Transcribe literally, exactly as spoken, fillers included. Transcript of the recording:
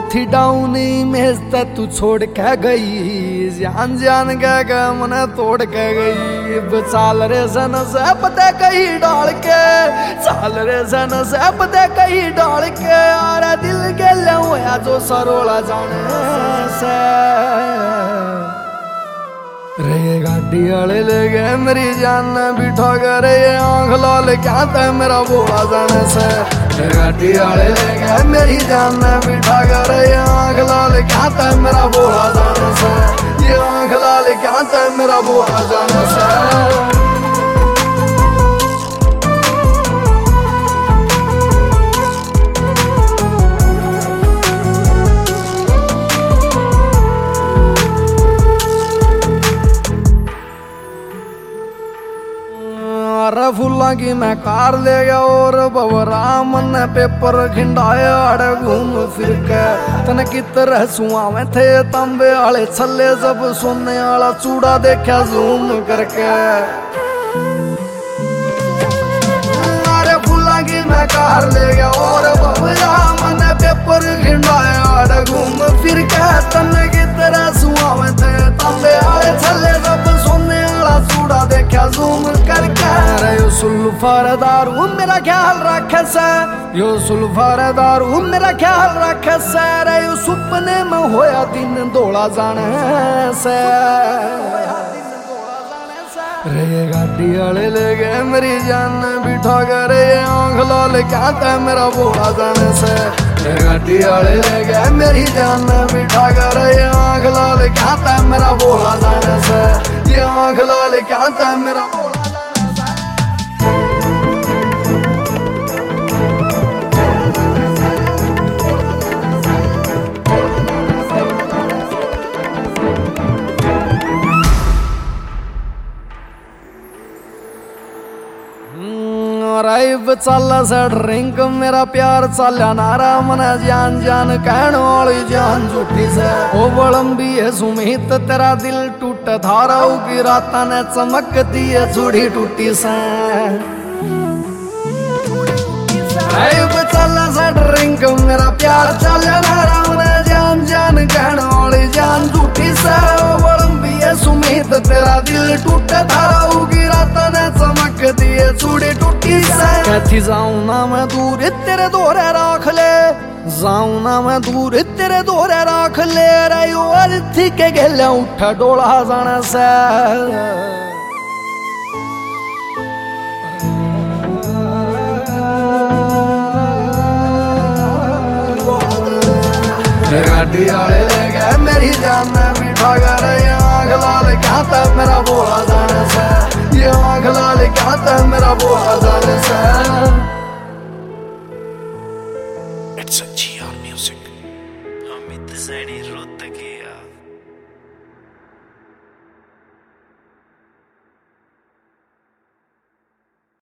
थी डाउनी मेज ते तू छोड़ के गई, जान जान के गे मने तोड़ के गई। चाल रे सन से पते कहीं डाल के, चाल रे सन से पते कहीं डाल के, और दिल के ले होया जो सरोला जाने से। रे गाड़ी वाले ले गए मेरी जान बिठा कर, ये आंख लाल क्या था मेरा बोला जाने से। रे गाड़ी वाले ले गए मेरी जान बिठा कर, ये आंख लाल क्या था मेरा बोला जाने से। ये आंख लाल क्या था मेरा बोला जाने से। फूला की मैं कार ले गया और बबराम ने पेपर खिंडाया अड़े घूम फिर के। तन की तरह सुआ में थे तांबे आले छल्ले, जब सोने वाला चूड़ा देखा जूम करके। अरे फूला की मैं कार ले गया और बबराम ने पेपर खिंडाया अड़े घूम फिर के। तन की तरह सुआ में थे तांबे आले छल्ले, जब सोने वाला चूड़ा देखा जूम करके। यो सुल्फारदारू मेरा ख्याल रखे से, यो सुल्फारदारू मेरा ख्याल रखे से। रे यो सुपने में होया दिन दौड़ा जाने से। रे ये गाड़ी वाले ले गए मेरी जान बिठा कर, ये आंख लाल क्या था मेरा बोला जाने से। ये गाड़ी वाले ले गए मेरी जान बिठा कर, ये आंख लाल क्या था मेरा बोला जाने से। ये आंख लाल क्या था मेरा बोला। राइब चाला सा ड्रिंक मेरा प्यार चाल्या नारा, मना जान जान कहने वाली जान झूठी से। ओ बड़म्बी है सुमित तेरा दिल टूट धारा, की रात ने चमकती है चूड़ी टूटी से। राइब चाला सा ड्रिंक मेरा प्यार चाल्या नारा, मना जान जान कहने वाली जान झूठी से। ओ बड़म्बी है सुमित तेरा दिल टूट धारा, की रात ने चमकती है चूड़ी टूटी से। कहती जाऊं ना मैं दूर तेरे दोरे राख ले, जाऊं ना मैं दूर तेरे दोरे राख ले। रही और थी के गेले उठा डोला जाने से। गाड़ी वाले ले गए मेरी जान बिठा कर, ये आंख लाल क्या था मेरा बोला जाने से। ये आंख लाल क्या था मेरा बोला जाने से। It's a G R music. Amit Zaidi Rohtakia.